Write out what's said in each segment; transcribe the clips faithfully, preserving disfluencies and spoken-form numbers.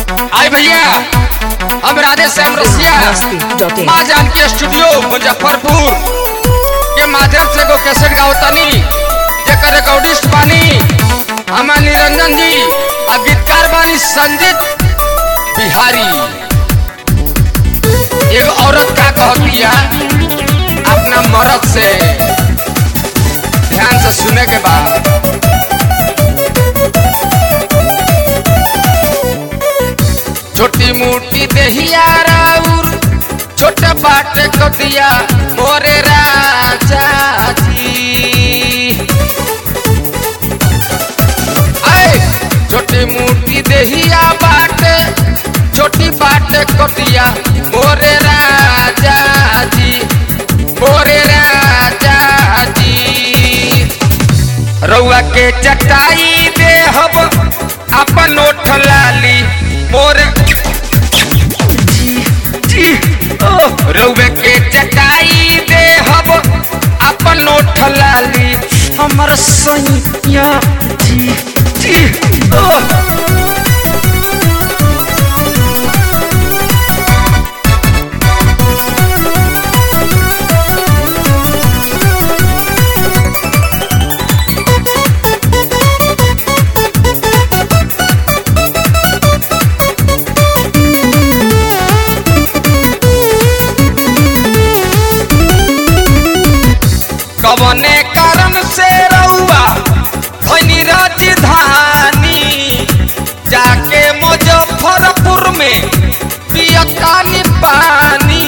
आई भैया हम राधे श्याम रसिया माँ जानकी स्टूडियो मुजफ्फरपुर के माध्यम से गो कैसेट गावतानी जेकर रिकॉर्डिस्ट बानी हमार निरंजन जी और गीतकार बानी संजीत बिहारी। एक औरत का कहतिया अपना मर्द से, ध्यान से सुने के बाद। छोटी मोटी देहिया राउर छोटे बाटे कतिया मोरे राजा जी। आए छोटी मोटी देहिया बाटे छोटी बाटे कतिया मोरे राजा जी, मोरे राजा जी। रउआ के चटाई दे हब अपन ओठ लाली मोरे रउवे के चटाई दे हब अपन ओठ लाली हमर सैया जी जी। कवने कारण से रउआ भइनी राजधानी जाके मुजफ्फरपुर में पियतानी पानी।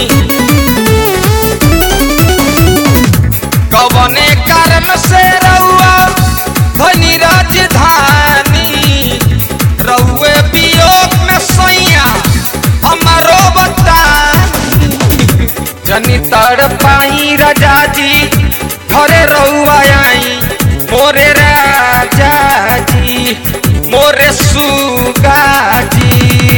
कवने कारण से रउआ भइनी राजधानी रउए वियोग में सैया हमारो बतानी। जनी तड़पाई राजा जी घरे रउआ आई मोरे राजा जी, मोरे सुगा जी।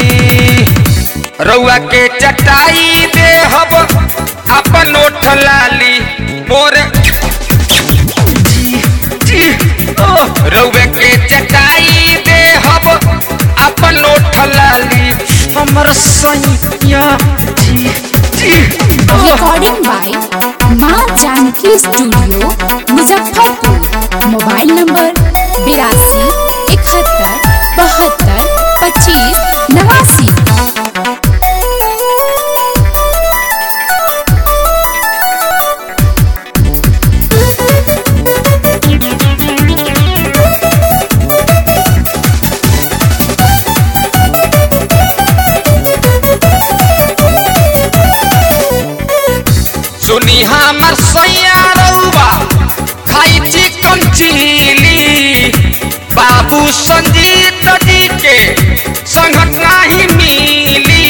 रउआ के चटाई दे हब अपन ओठ लाली मोरे जी जी। रउआ के चटाई दे हब अपन ओठ लाली हमर सैया जी जी। रिकॉर्डिंग बाय माँ Janki studio Muzaffarpur. Mobile number बिरासी इकहत्तर बहत्तर पच्चीस नवासी। सुनी हमर सैया रउआ खाई चिकन चिली बाबू संजीत जी के संगत नहीं मिली।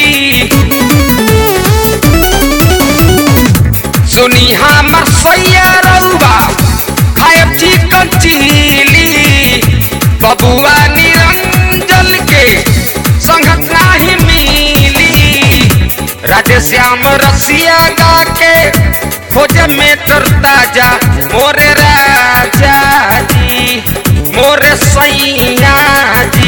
सुनी हमर सैया रउआ खाई चिकन चिली बबुआ निरंजन के संगत नहीं मिली। राधे श्याम रसिया गा के खोजे में ताजा मोरे राजा जी, मोरे सैया जी।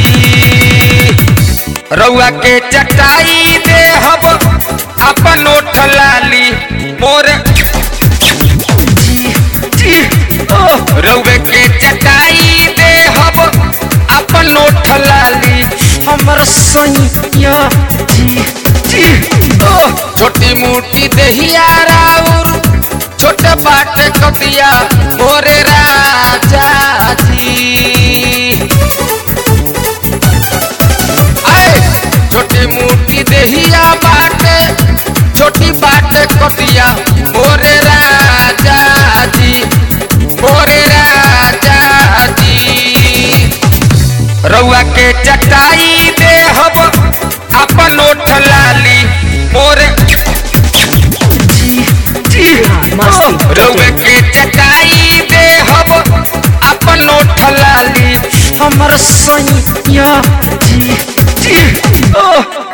रउआ के चटाई दे हब अपन ओठ लाली मोरे जी जी। रउआ के चटाई दे हब अपन ओठ लाली हमर सैया जी जी। छोटी मोटी देहिया राउर छोटे बाटे कतिया मोरे राजा जी। आए छोटी मोटी देहिया बाटे छोटी बाटे कतिया मोरे राजा जी, मोरे राजा जी। रउआ के चटाई दे हब अपन ओठ लाली मोरे जी जी। रउआ के चटाई दे हब अपन ओठ लाली हमर सैया जी जी।